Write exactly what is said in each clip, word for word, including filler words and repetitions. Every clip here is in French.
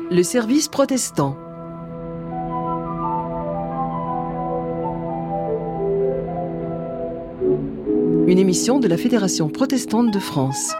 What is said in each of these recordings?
Le service protestant. Une émission de la Fédération protestante de France.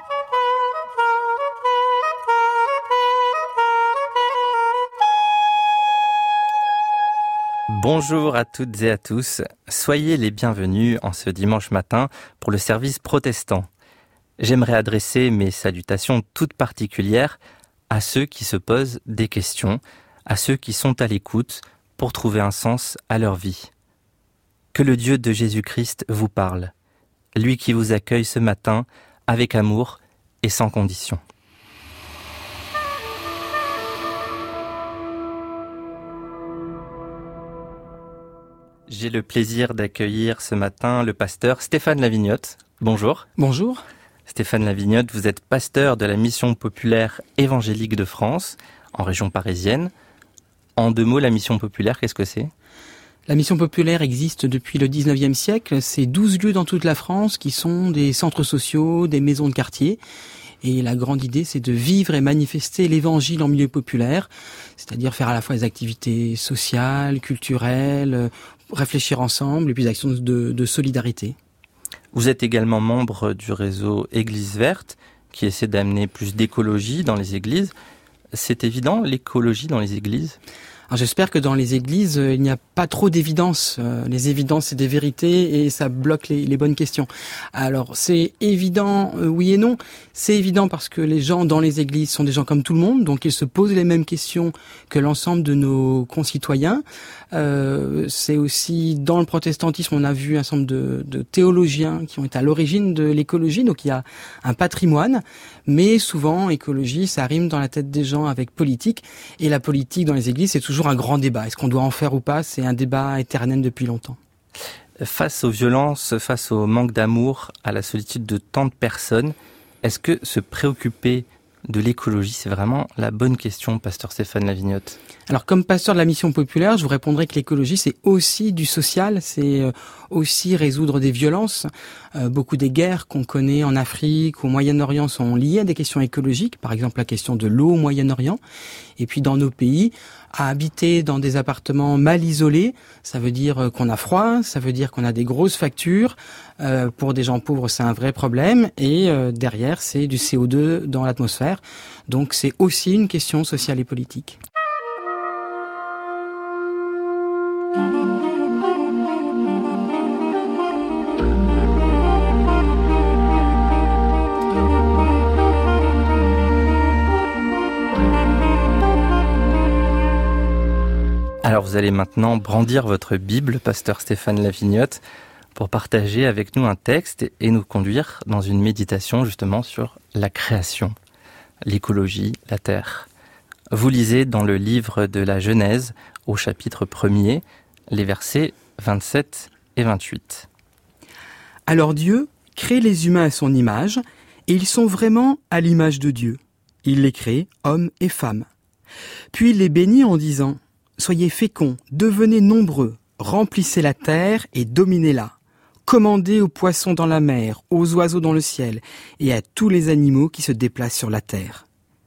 Bonjour à toutes et à tous, soyez les bienvenus en ce dimanche matin pour le service protestant. J'aimerais adresser mes salutations toutes particulières à ceux qui se posent des questions, à ceux qui sont à l'écoute pour trouver un sens à leur vie. Que le Dieu de Jésus-Christ vous parle, lui qui vous accueille ce matin avec amour et sans condition. J'ai le plaisir d'accueillir ce matin le pasteur Stéphane Lavignotte. Bonjour. Bonjour. Stéphane Lavignotte, vous êtes pasteur de la Mission populaire évangélique de France, en région parisienne. En deux mots, la Mission populaire, qu'est-ce que c'est ? La Mission populaire existe depuis le dix-neuvième siècle. C'est douze lieux dans toute la France qui sont des centres sociaux, des maisons de quartier. Et la grande idée, c'est de vivre et manifester l'évangile en milieu populaire, c'est-à-dire faire à la fois des activités sociales, culturelles, réfléchir ensemble et puis des actions de, de solidarité. Vous êtes également membre du réseau Église Verte, qui essaie d'amener plus d'écologie dans les églises. C'est évident, l'écologie dans les églises ? Alors j'espère que dans les églises, euh, il n'y a pas trop d'évidence. Euh, les évidences, c'est des vérités et ça bloque les, les bonnes questions. Alors c'est évident, euh, oui et non. C'est évident parce que les gens dans les églises sont des gens comme tout le monde, donc ils se posent les mêmes questions que l'ensemble de nos concitoyens. Euh, c'est aussi dans le protestantisme, on a vu un certain nombre de, de théologiens qui ont été à l'origine de l'écologie, donc il y a un patrimoine, mais souvent écologie, ça rime dans la tête des gens avec politique, et la politique dans les églises, c'est toujours un grand débat. Est-ce qu'on doit en faire ou pas ? C'est un débat éternel depuis longtemps. Face aux violences, face au manque d'amour, à la solitude de tant de personnes, est-ce que se préoccuper de l'écologie, c'est vraiment la bonne question, pasteur Stéphane Lavignotte ? Alors, comme pasteur de la Mission populaire, je vous répondrai que l'écologie, c'est aussi du social, c'est aussi résoudre des violences. Euh, beaucoup des guerres qu'on connaît en Afrique, au Moyen-Orient, sont liées à des questions écologiques, par exemple la question de l'eau au Moyen-Orient. Et puis, dans nos pays, à habiter dans des appartements mal isolés, ça veut dire qu'on a froid, ça veut dire qu'on a des grosses factures. Euh, pour des gens pauvres, c'est un vrai problème. Et euh, derrière, c'est du C O deux dans l'atmosphère. Donc, c'est aussi une question sociale et politique. Alors vous allez maintenant brandir votre Bible, pasteur Stéphane Lavignotte, pour partager avec nous un texte et nous conduire dans une méditation justement sur la création, l'écologie, la terre. Vous lisez dans le livre de la Genèse, au chapitre premier, les versets vingt-sept et vingt-huit. Alors Dieu crée les humains à son image, et ils sont vraiment à l'image de Dieu. Il les crée, hommes et femmes. Puis il les bénit en disant « Soyez féconds, devenez nombreux, remplissez la terre et dominez-la. Commandez aux poissons dans la mer, aux oiseaux dans le ciel, et à tous les animaux qui se déplacent sur la terre. »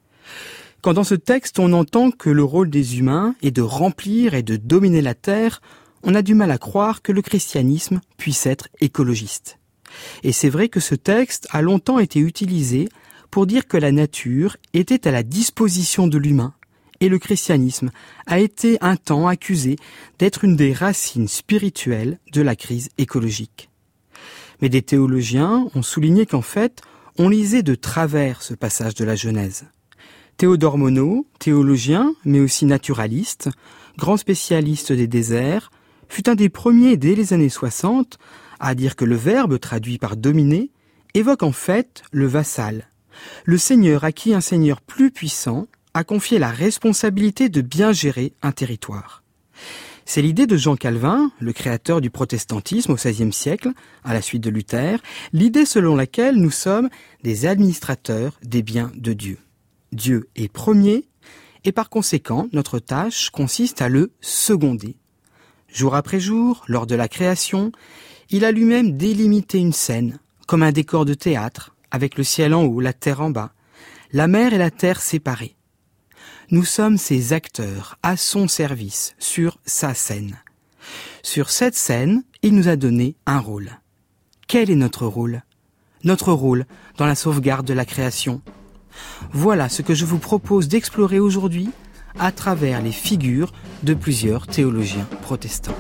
Quand dans ce texte on entend que le rôle des humains est de remplir et de dominer la terre, on a du mal à croire que le christianisme puisse être écologiste. Et c'est vrai que ce texte a longtemps été utilisé pour dire que la nature était à la disposition de l'humain, et le christianisme a été un temps accusé d'être une des racines spirituelles de la crise écologique. Mais des théologiens ont souligné qu'en fait, on lisait de travers ce passage de la Genèse. Théodore Monod, théologien, mais aussi naturaliste, grand spécialiste des déserts, fut un des premiers dès les années soixante à dire que le verbe traduit par dominer évoque en fait le vassal, le seigneur à qui un seigneur plus puissant a confié la responsabilité de bien gérer un territoire. C'est l'idée de Jean Calvin, le créateur du protestantisme au seizième siècle, à la suite de Luther, l'idée selon laquelle nous sommes des administrateurs des biens de Dieu. Dieu est premier, et par conséquent, notre tâche consiste à le seconder. Jour après jour, lors de la création, il a lui-même délimité une scène, comme un décor de théâtre, avec le ciel en haut, la terre en bas, la mer et la terre séparées. Nous sommes ses acteurs, à son service, sur sa scène. Sur cette scène, il nous a donné un rôle. Quel est notre rôle ? Notre rôle dans la sauvegarde de la création. Voilà ce que je vous propose d'explorer aujourd'hui à travers les figures de plusieurs théologiens protestants.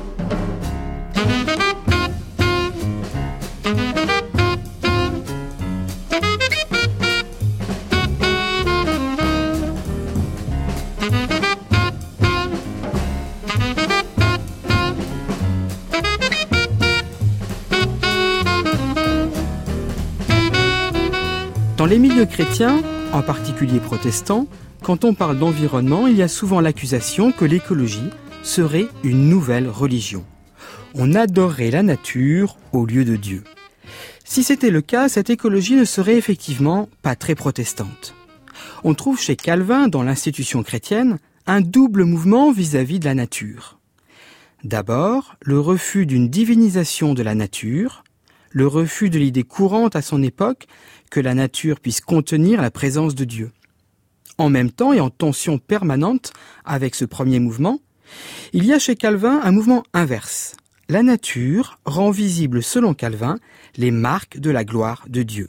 Dans les milieux chrétiens, en particulier protestants, quand on parle d'environnement, il y a souvent l'accusation que l'écologie serait une nouvelle religion. On adorerait la nature au lieu de Dieu. Si c'était le cas, cette écologie ne serait effectivement pas très protestante. On trouve chez Calvin, dans l'institution chrétienne, un double mouvement vis-à-vis de la nature. D'abord, le refus d'une divinisation de la nature, le refus de l'idée courante à son époque que la nature puisse contenir la présence de Dieu. En même temps et en tension permanente avec ce premier mouvement, il y a chez Calvin un mouvement inverse. La nature rend visible, selon Calvin, les marques de la gloire de Dieu.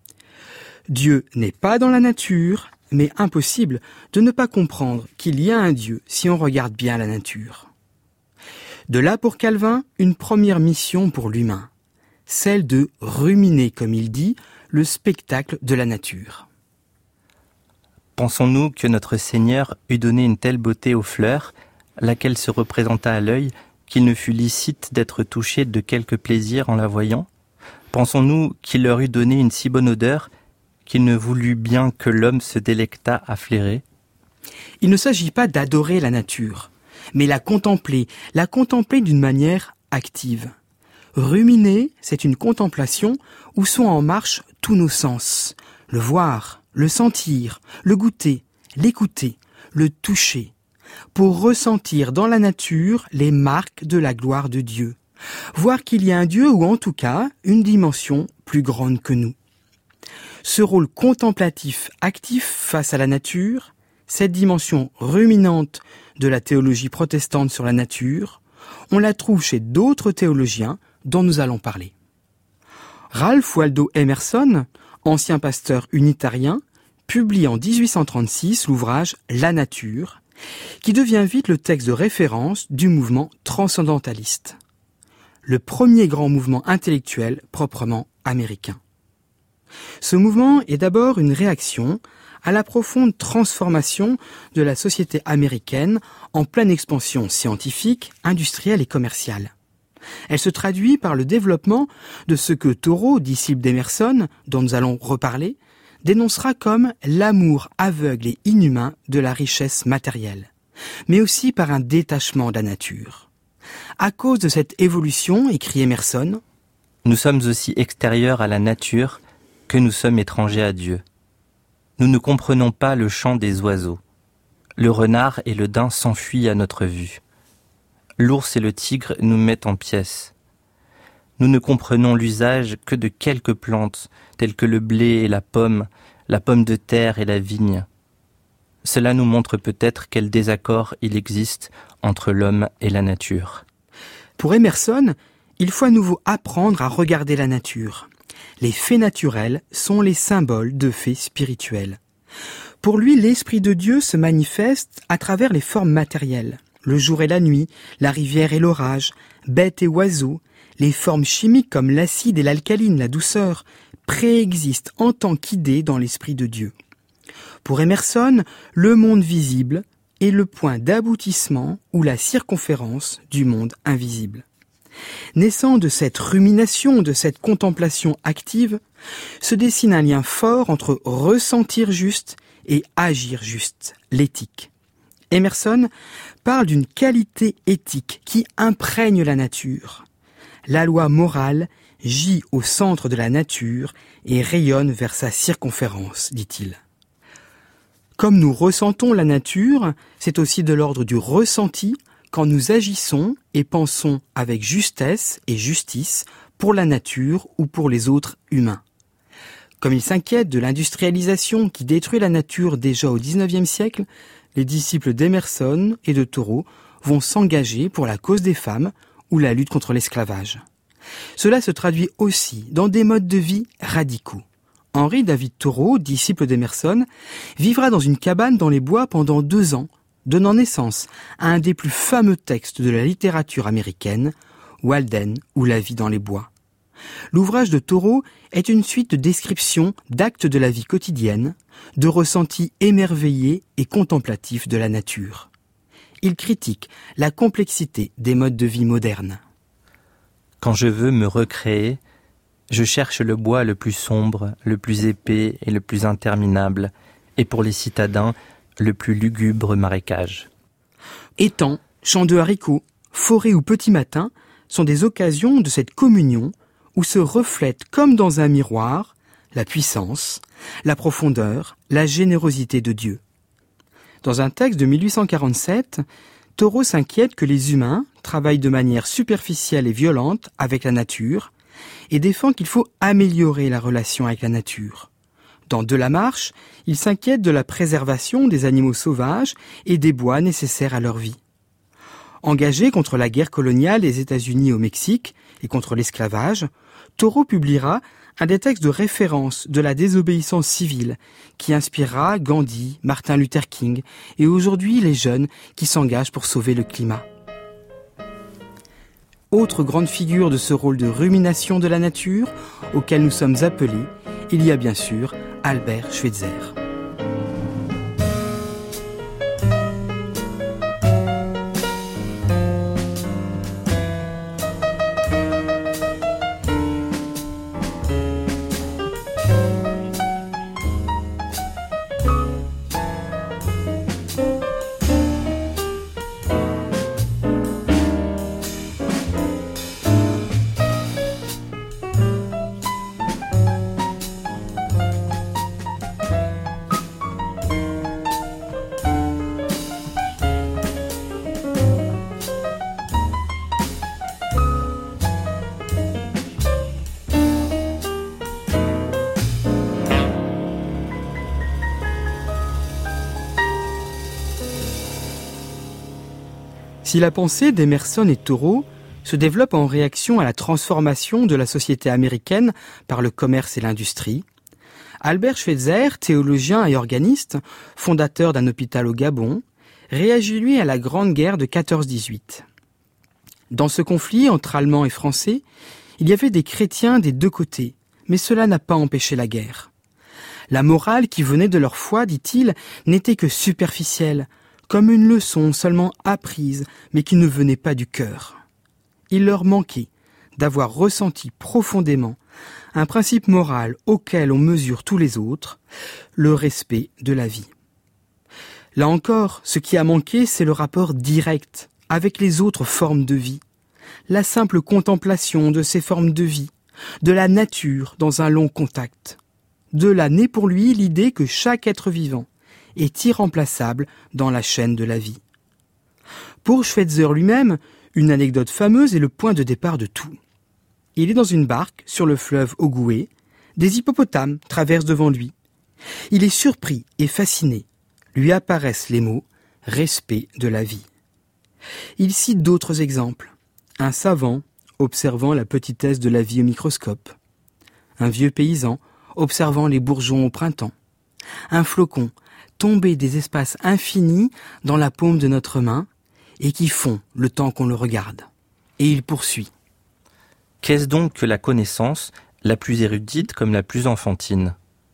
Dieu n'est pas dans la nature, mais impossible de ne pas comprendre qu'il y a un Dieu si on regarde bien la nature. De là pour Calvin, une première mission pour l'humain, celle de ruminer, comme il dit, le spectacle de la nature. Pensons-nous que notre Seigneur eût donné une telle beauté aux fleurs, laquelle se représenta à l'œil, qu'il ne fut licite d'être touché de quelque plaisir en la voyant ? Pensons-nous qu'il leur eût donné une si bonne odeur, qu'il ne voulut bien que l'homme se délectât à flairer ? Il ne s'agit pas d'adorer la nature, mais la contempler, la contempler d'une manière active. Ruminer, c'est une contemplation où sont en marche tous nos sens. Le voir, le sentir, le goûter, l'écouter, le toucher, pour ressentir dans la nature les marques de la gloire de Dieu. Voir qu'il y a un Dieu ou en tout cas une dimension plus grande que nous. Ce rôle contemplatif actif face à la nature, cette dimension ruminante de la théologie protestante sur la nature, on la trouve chez d'autres théologiens dont nous allons parler. Ralph Waldo Emerson, ancien pasteur unitarien, publie en dix-huit cent trente-six l'ouvrage « La nature », qui devient vite le texte de référence du mouvement transcendentaliste, le premier grand mouvement intellectuel proprement américain. Ce mouvement est d'abord une réaction à la profonde transformation de la société américaine en pleine expansion scientifique, industrielle et commerciale. Elle se traduit par le développement de ce que Thoreau, disciple d'Emerson, dont nous allons reparler, dénoncera comme l'amour aveugle et inhumain de la richesse matérielle, mais aussi par un détachement de la nature. À cause de cette évolution, écrit Emerson, « Nous sommes aussi extérieurs à la nature que nous sommes étrangers à Dieu. Nous ne comprenons pas le chant des oiseaux. Le renard et le daim s'enfuient à notre vue. L'ours et le tigre nous mettent en pièces. Nous ne comprenons l'usage que de quelques plantes, telles que le blé et la pomme, la pomme de terre et la vigne. Cela nous montre peut-être quel désaccord il existe entre l'homme et la nature. » Pour Emerson, il faut à nouveau apprendre à regarder la nature. Les faits naturels sont les symboles de faits spirituels. Pour lui, l'Esprit de Dieu se manifeste à travers les formes matérielles. Le jour et la nuit, la rivière et l'orage, bêtes et oiseaux, les formes chimiques comme l'acide et l'alcaline, la douceur, préexistent en tant qu'idées dans l'Esprit de Dieu. Pour Emerson, le monde visible est le point d'aboutissement ou la circonférence du monde invisible. Naissant de cette rumination, de cette contemplation active, se dessine un lien fort entre ressentir juste et agir juste, l'éthique. Emerson parle d'une qualité éthique qui imprègne la nature. La loi morale gît au centre de la nature et rayonne vers sa circonférence, dit-il. Comme nous ressentons la nature, c'est aussi de l'ordre du ressenti quand nous agissons et pensons avec justesse et justice pour la nature ou pour les autres humains. Comme il s'inquiète de l'industrialisation qui détruit la nature déjà au dix-neuvième siècle, les disciples d'Emerson et de Thoreau vont s'engager pour la cause des femmes ou la lutte contre l'esclavage. Cela se traduit aussi dans des modes de vie radicaux. Henry David Thoreau, disciple d'Emerson, vivra dans une cabane dans les bois pendant deux ans, donnant naissance à un des plus fameux textes de la littérature américaine, Walden ou La vie dans les bois. L'ouvrage de Thoreau est une suite de descriptions d'actes de la vie quotidienne, de ressentis émerveillés et contemplatifs de la nature. Il critique la complexité des modes de vie modernes. Quand je veux me recréer, je cherche le bois le plus sombre, le plus épais et le plus interminable, et pour les citadins, le plus lugubre marécage. Étangs, champs de haricots, forêts ou petits matins sont des occasions de cette communion où se reflètent comme dans un miroir la puissance, la profondeur, la générosité de Dieu. Dans un texte de mille huit cent quarante-sept, Thoreau s'inquiète que les humains travaillent de manière superficielle et violente avec la nature et défend qu'il faut améliorer la relation avec la nature. Dans De la Marche, il s'inquiète de la préservation des animaux sauvages et des bois nécessaires à leur vie. Engagé contre la guerre coloniale des États-Unis au Mexique et contre l'esclavage, Thoreau publiera un des textes de référence de la désobéissance civile qui inspirera Gandhi, Martin Luther King et aujourd'hui les jeunes qui s'engagent pour sauver le climat. Autre grande figure de ce rôle de rumination de la nature auquel nous sommes appelés, il y a bien sûr Albert Schweitzer. Si la pensée d'Emerson et Thoreau se développe en réaction à la transformation de la société américaine par le commerce et l'industrie, Albert Schweitzer, théologien et organiste, fondateur d'un hôpital au Gabon, réagit lui à la Grande Guerre de quatorze dix-huit. Dans ce conflit entre Allemands et Français, il y avait des chrétiens des deux côtés, mais cela n'a pas empêché la guerre. La morale qui venait de leur foi, dit-il, n'était que superficielle, comme une leçon seulement apprise, mais qui ne venait pas du cœur. Il leur manquait d'avoir ressenti profondément un principe moral auquel on mesure tous les autres, le respect de la vie. Là encore, ce qui a manqué, c'est le rapport direct avec les autres formes de vie, la simple contemplation de ces formes de vie, de la nature dans un long contact. De là naît pour lui l'idée que chaque être vivant est irremplaçable dans la chaîne de la vie. Pour Schweitzer lui-même, une anecdote fameuse est le point de départ de tout. Il est dans une barque sur le fleuve Ogooué, des hippopotames traversent devant lui. Il est surpris et fasciné. Lui apparaissent les mots « respect de la vie ». Il cite d'autres exemples. Un savant observant la petitesse de la vie au microscope. Un vieux paysan observant les bourgeons au printemps. Un flocon tombé des espaces infinis dans la paume de notre main et qui fond le temps qu'on le regarde. Et il poursuit. Qu'est-ce donc que la connaissance, la plus érudite comme la plus enfantine ?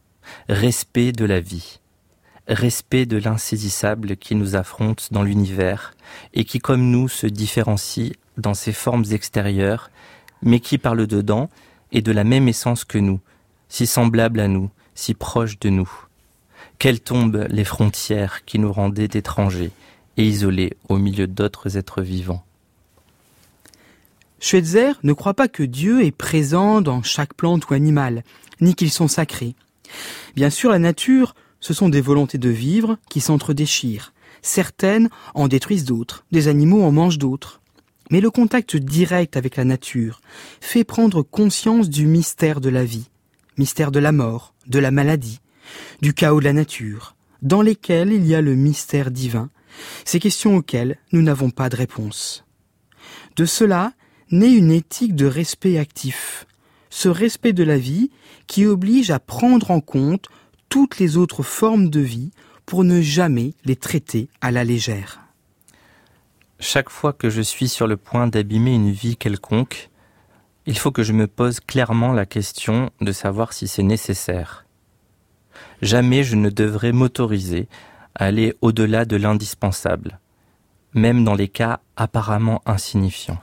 Respect de la vie. Respect de l'insaisissable qui nous affronte dans l'univers et qui, comme nous, se différencie dans ses formes extérieures, mais qui, par le dedans, est de la même essence que nous, si semblable à nous, si proche de nous. Quelles tombent les frontières qui nous rendaient étrangers et isolés au milieu d'autres êtres vivants. Schweitzer ne croit pas que Dieu est présent dans chaque plante ou animal, ni qu'ils sont sacrés. Bien sûr, la nature, ce sont des volontés de vivre qui s'entredéchirent. Certaines en détruisent d'autres, des animaux en mangent d'autres. Mais le contact direct avec la nature fait prendre conscience du mystère de la vie, mystère de la mort, de la maladie, du chaos de la nature, dans lesquels il y a le mystère divin, ces questions auxquelles nous n'avons pas de réponse. De cela naît une éthique de respect actif, ce respect de la vie qui oblige à prendre en compte toutes les autres formes de vie pour ne jamais les traiter à la légère. Chaque fois que je suis sur le point d'abîmer une vie quelconque, il faut que je me pose clairement la question de savoir si c'est nécessaire. Jamais je ne devrais m'autoriser à aller au-delà de l'indispensable, même dans les cas apparemment insignifiants.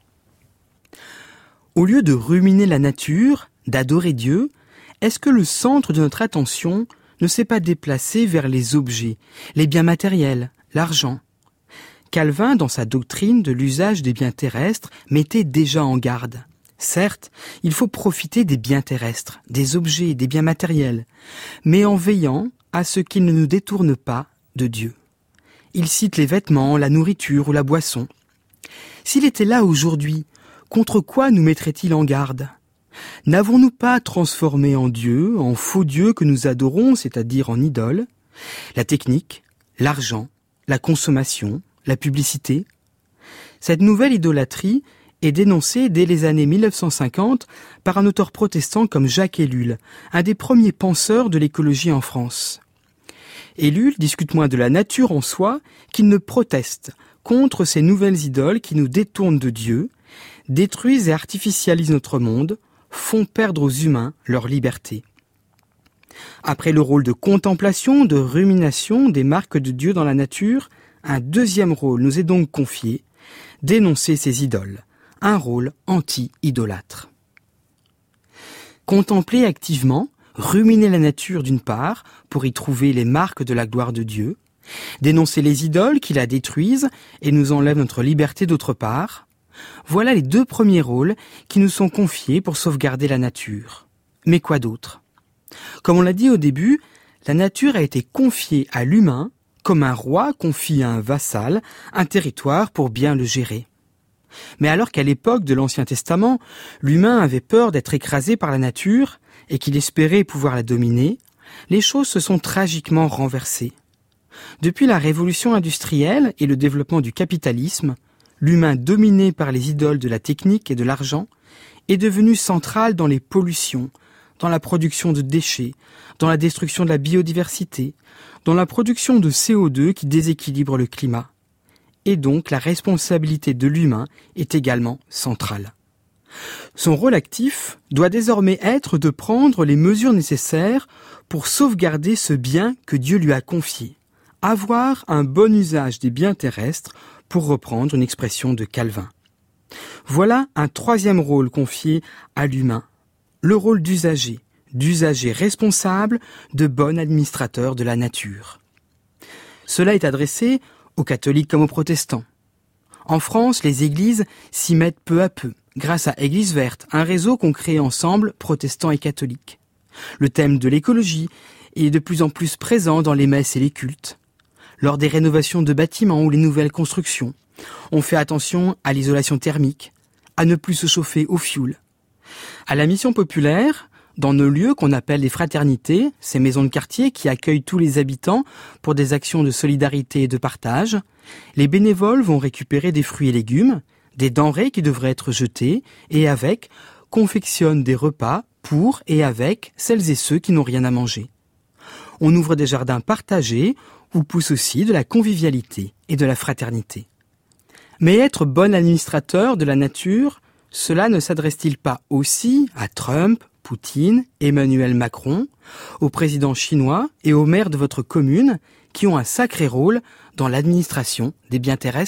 Au lieu de ruminer la nature, d'adorer Dieu, est-ce que le centre de notre attention ne s'est pas déplacé vers les objets, les biens matériels, l'argent ? Calvin, dans sa doctrine de l'usage des biens terrestres, mettait déjà en garde. Certes, il faut profiter des biens terrestres, des objets, des biens matériels, mais en veillant à ce qu'ils ne nous détournent pas de Dieu. Il cite les vêtements, la nourriture ou la boisson. S'il était là aujourd'hui, contre quoi nous mettrait-il en garde ? N'avons-nous pas transformé en Dieu, en faux Dieu que nous adorons, c'est-à-dire en idoles, la technique, l'argent, la consommation, la publicité ? Cette nouvelle idolâtrie est dénoncée dès les années mille neuf cent cinquante par un auteur protestant comme Jacques Ellul, un des premiers penseurs de l'écologie en France. Ellul discute moins de la nature en soi qu'il ne proteste contre ces nouvelles idoles qui nous détournent de Dieu, détruisent et artificialisent notre monde, font perdre aux humains leur liberté. Après le rôle de contemplation, de rumination des marques de Dieu dans la nature, un deuxième rôle nous est donc confié, dénoncer ces idoles, un rôle anti-idolâtre. Contempler activement, ruminer la nature d'une part, pour y trouver les marques de la gloire de Dieu, dénoncer les idoles qui la détruisent et nous enlèvent notre liberté d'autre part, voilà les deux premiers rôles qui nous sont confiés pour sauvegarder la nature. Mais quoi d'autre ? Comme on l'a dit au début, la nature a été confiée à l'humain comme un roi confie à un vassal un territoire pour bien le gérer. Mais alors qu'à l'époque de l'Ancien Testament, l'humain avait peur d'être écrasé par la nature et qu'il espérait pouvoir la dominer, les choses se sont tragiquement renversées. Depuis la révolution industrielle et le développement du capitalisme, l'humain dominé par les idoles de la technique et de l'argent est devenu central dans les pollutions, dans la production de déchets, dans la destruction de la biodiversité, dans la production de C O deux qui déséquilibre le climat. Et donc la responsabilité de l'humain est également centrale. Son rôle actif doit désormais être de prendre les mesures nécessaires pour sauvegarder ce bien que Dieu lui a confié, avoir un bon usage des biens terrestres, pour reprendre une expression de Calvin. Voilà un troisième rôle confié à l'humain, le rôle d'usager, d'usager responsable, de bon administrateur de la nature. Cela est adressé aux catholiques comme aux protestants. En France, les églises s'y mettent peu à peu, grâce à Église Verte, un réseau qu'ont créé ensemble protestants et catholiques. Le thème de l'écologie est de plus en plus présent dans les messes et les cultes. Lors des rénovations de bâtiments ou les nouvelles constructions, on fait attention à l'isolation thermique, à ne plus se chauffer au fioul. À la mission populaire, dans nos lieux qu'on appelle les fraternités, ces maisons de quartier qui accueillent tous les habitants pour des actions de solidarité et de partage, les bénévoles vont récupérer des fruits et légumes, des denrées qui devraient être jetées, et avec, confectionnent des repas pour et avec celles et ceux qui n'ont rien à manger. On ouvre des jardins partagés, où pousse aussi de la convivialité et de la fraternité. Mais être bon administrateur de la nature, cela ne s'adresse-t-il pas aussi à Trump, Poutine, Emmanuel Macron, aux présidents chinois et aux maires de votre commune qui ont un sacré rôle dans l'administration des biens terrestres ?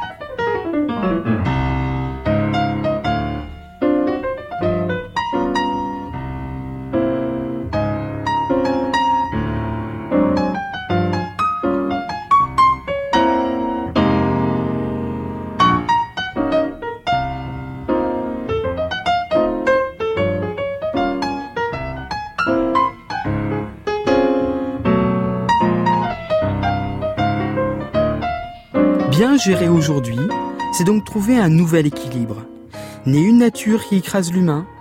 Bien gérer aujourd'hui, c'est donc trouver un nouvel équilibre. Ni une nature qui écrase l'humain,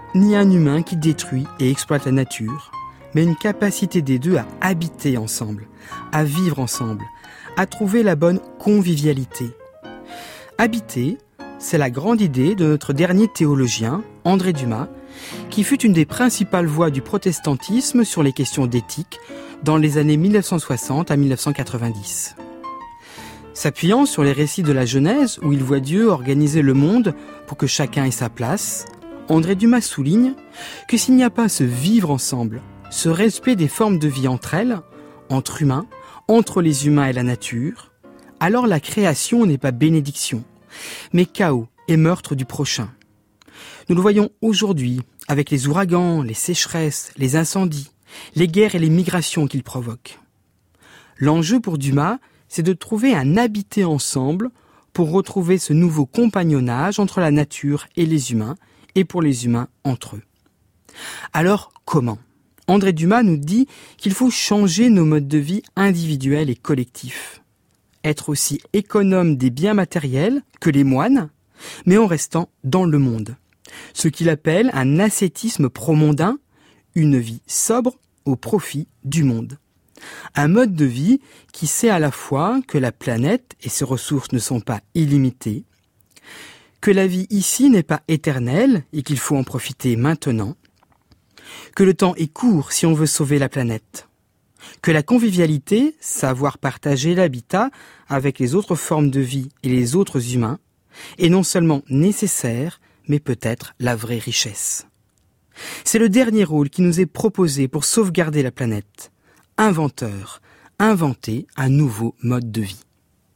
ni un humain qui détruit et exploite la nature, mais une capacité des deux à habiter ensemble, à vivre ensemble, à trouver la bonne convivialité. Habiter, c'est la grande idée de notre dernier théologien, André Dumas, qui fut une des principales voix du protestantisme sur les questions d'éthique dans les années mille neuf cent soixante à mille neuf cent quatre-vingt-dix. S'appuyant sur les récits de la Genèse, où il voit Dieu organiser le monde pour que chacun ait sa place, André Dumas souligne que s'il n'y a pas ce vivre ensemble, ce respect des formes de vie entre elles, entre humains, entre les humains et la nature, alors la création n'est pas bénédiction, mais chaos et meurtre du prochain. Nous le voyons aujourd'hui avec les ouragans, les sécheresses, les incendies, les guerres et les migrations qu'ils provoquent. L'enjeu pour Dumas, c'est de trouver un habiter ensemble pour retrouver ce nouveau compagnonnage entre la nature et les humains, et pour les humains entre eux. Alors, comment ? André Dumas nous dit qu'il faut changer nos modes de vie individuels et collectifs. Être aussi économe des biens matériels que les moines, mais en restant dans le monde. Ce qu'il appelle un ascétisme promondain, une vie sobre au profit du monde. Un mode de vie qui sait à la fois que la planète et ses ressources ne sont pas illimitées, que la vie ici n'est pas éternelle et qu'il faut en profiter maintenant, que le temps est court si on veut sauver la planète, que la convivialité, savoir partager l'habitat avec les autres formes de vie et les autres humains, est non seulement nécessaire, mais peut-être la vraie richesse. C'est le dernier rôle qui nous est proposé pour sauvegarder la planète. Inventeur, inventer un nouveau mode de vie.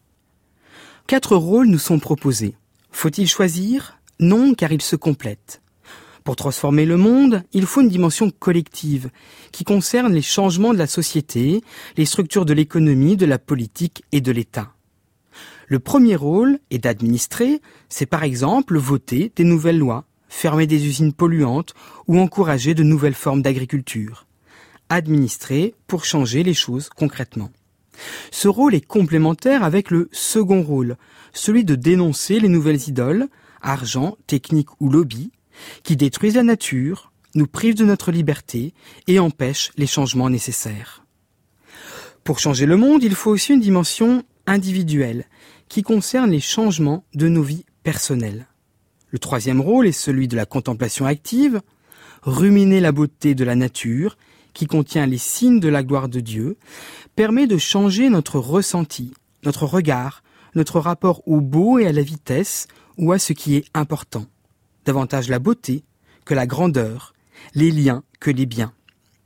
Quatre rôles nous sont proposés. Faut-il choisir ? Non, car ils se complètent. Pour transformer le monde, il faut une dimension collective qui concerne les changements de la société, les structures de l'économie, de la politique et de l'État. Le premier rôle est d'administrer, c'est par exemple voter des nouvelles lois, fermer des usines polluantes ou encourager de nouvelles formes d'agriculture. Administrer pour changer les choses concrètement. Ce rôle est complémentaire avec le second rôle, celui de dénoncer les nouvelles idoles, argent, technique ou lobby, qui détruisent la nature, nous privent de notre liberté et empêchent les changements nécessaires. Pour changer le monde, il faut aussi une dimension individuelle, qui concerne les changements de nos vies personnelles. Le troisième rôle est celui de la contemplation active, ruminer la beauté de la nature, qui contient les signes de la gloire de Dieu, permet de changer notre ressenti, notre regard, notre rapport au beau et à la vitesse ou à ce qui est important. Davantage la beauté que la grandeur, les liens que les biens.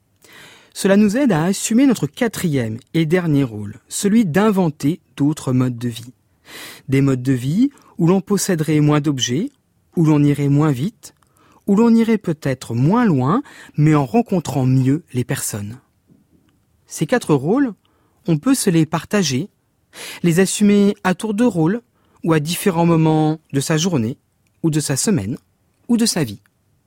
Cela nous aide à assumer notre quatrième et dernier rôle, celui d'inventer d'autres modes de vie. Des modes de vie où l'on posséderait moins d'objets, où l'on irait moins vite, où l'on irait peut-être moins loin, mais en rencontrant mieux les personnes. Ces quatre rôles, on peut se les partager, les assumer à tour de rôle ou à différents moments de sa journée, ou de sa semaine, ou de sa vie.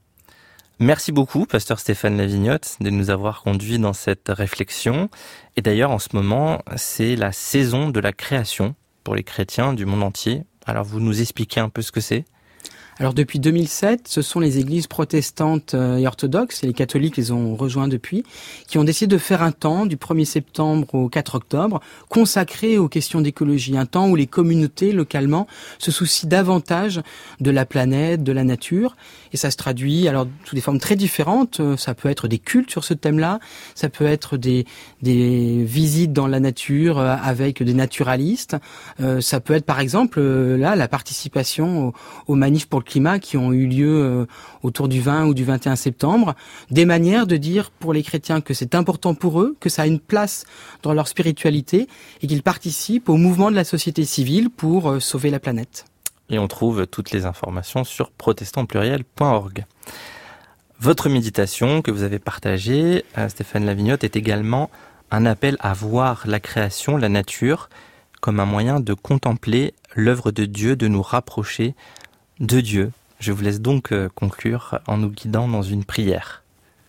Merci beaucoup, pasteur Stéphane Lavignotte, de nous avoir conduits dans cette réflexion. Et d'ailleurs, en ce moment, c'est la saison de la création pour les chrétiens du monde entier. Alors, vous nous expliquez un peu ce que c'est ? Alors depuis deux mille sept, ce sont les églises protestantes et orthodoxes, et les catholiques les ont rejoints depuis, qui ont décidé de faire un temps du premier septembre au quatre octobre consacré aux questions d'écologie, un temps où les communautés localement se soucient davantage de la planète, de la nature, et ça se traduit alors sous des formes très différentes. Ça peut être des cultes sur ce thème-là, ça peut être des, des visites dans la nature avec des naturalistes, euh, ça peut être par exemple là la participation aux, aux manifs pour le climat qui ont eu lieu euh, autour du vingt ou du vingt et un septembre, des manières de dire pour les chrétiens que c'est important pour eux, que ça a une place dans leur spiritualité et qu'ils participent au mouvement de la société civile pour euh, sauver la planète. Et on trouve toutes les informations sur protestant pluriel point org. Votre méditation que vous avez partagée, Stéphane Lavignotte, est également un appel à voir la création, la nature, comme un moyen de contempler l'œuvre de Dieu, de nous rapprocher de Dieu. Je vous laisse donc conclure en nous guidant dans une prière.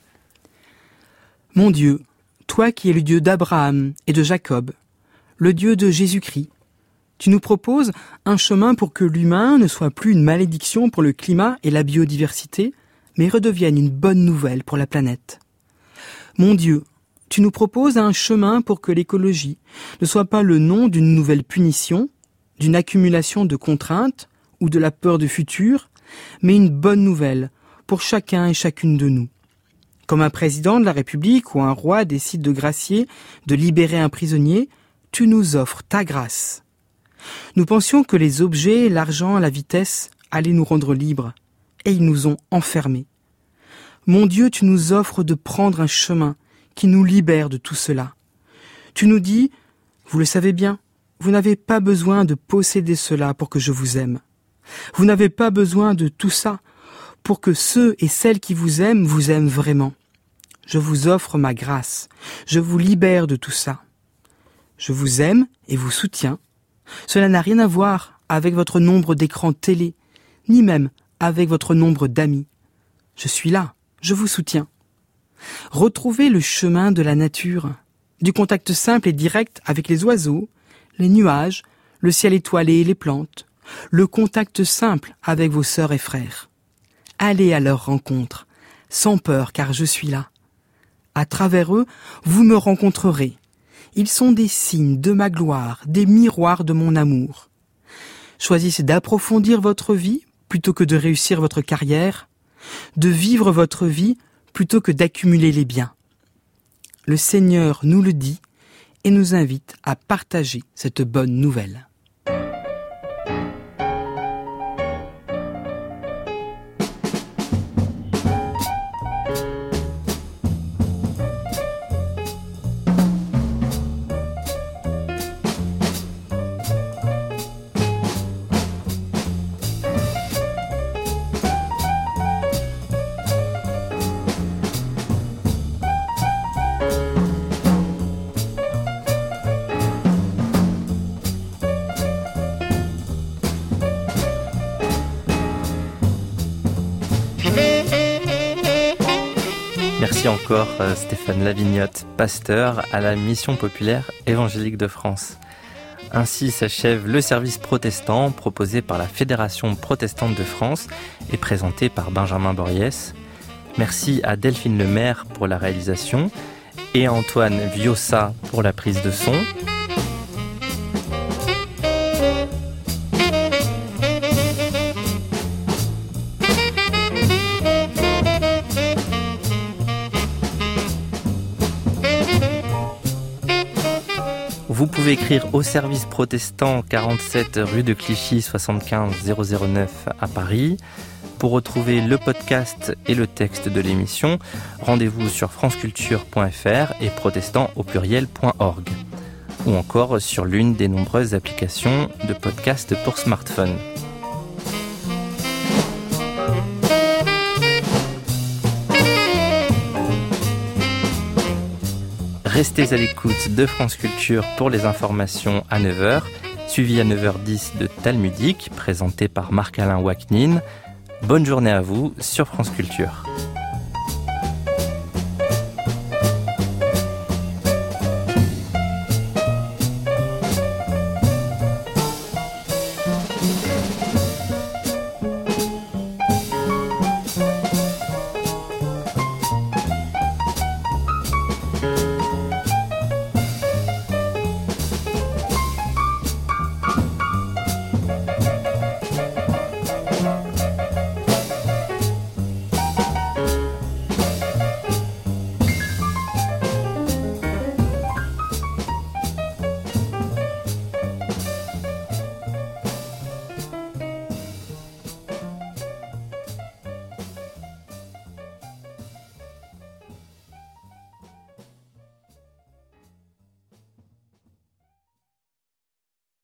Mon Dieu, toi qui es le Dieu d'Abraham et de Jacob, le Dieu de Jésus-Christ, tu nous proposes un chemin pour que l'humain ne soit plus une malédiction pour le climat et la biodiversité, mais redevienne une bonne nouvelle pour la planète. Mon Dieu, tu nous proposes un chemin pour que l'écologie ne soit pas le nom d'une nouvelle punition, d'une accumulation de contraintes ou de la peur du futur, mais une bonne nouvelle pour chacun et chacune de nous. Comme un président de la République ou un roi décide de gracier, de libérer un prisonnier, tu nous offres ta grâce. Nous pensions que les objets, l'argent, la vitesse allaient nous rendre libres, et ils nous ont enfermés. Mon Dieu, tu nous offres de prendre un chemin qui nous libère de tout cela. Tu nous dis, vous le savez bien, vous n'avez pas besoin de posséder cela pour que je vous aime. Vous n'avez pas besoin de tout ça pour que ceux et celles qui vous aiment vous aiment vraiment. Je vous offre ma grâce. Je vous libère de tout ça. Je vous aime et vous soutiens. Cela n'a rien à voir avec votre nombre d'écrans télé, ni même avec votre nombre d'amis. Je suis là, je vous soutiens. Retrouvez le chemin de la nature, du contact simple et direct avec les oiseaux, les nuages, le ciel étoilé et les plantes, le contact simple avec vos sœurs et frères. Allez à leur rencontre, sans peur car je suis là. À travers eux, vous me rencontrerez. Ils sont des signes de ma gloire, des miroirs de mon amour. Choisissez d'approfondir votre vie plutôt que de réussir votre carrière, de vivre votre vie plutôt que d'accumuler les biens. Le Seigneur nous le dit et nous invite à partager cette bonne nouvelle. Merci encore Stéphane Lavignotte, pasteur à la Mission populaire évangélique de France. Ainsi s'achève le service protestant proposé par la Fédération protestante de France et présenté par Benjamin Borriès. Merci à Delphine Lemaire pour la réalisation et à Antoine Viossa pour la prise de son. Vous pouvez écrire au service protestant quarante-sept rue de Clichy soixante-quinze zéro zéro neuf à Paris. Pour retrouver le podcast et le texte de l'émission, rendez-vous sur franceculture point f r et protestant au pluriel point org ou encore sur l'une des nombreuses applications de podcast pour smartphone. Restez à l'écoute de France Culture pour les informations à neuf heures, suivi à neuf heures dix de Talmudique, présenté par Marc-Alain Waknin. Bonne journée à vous sur France Culture.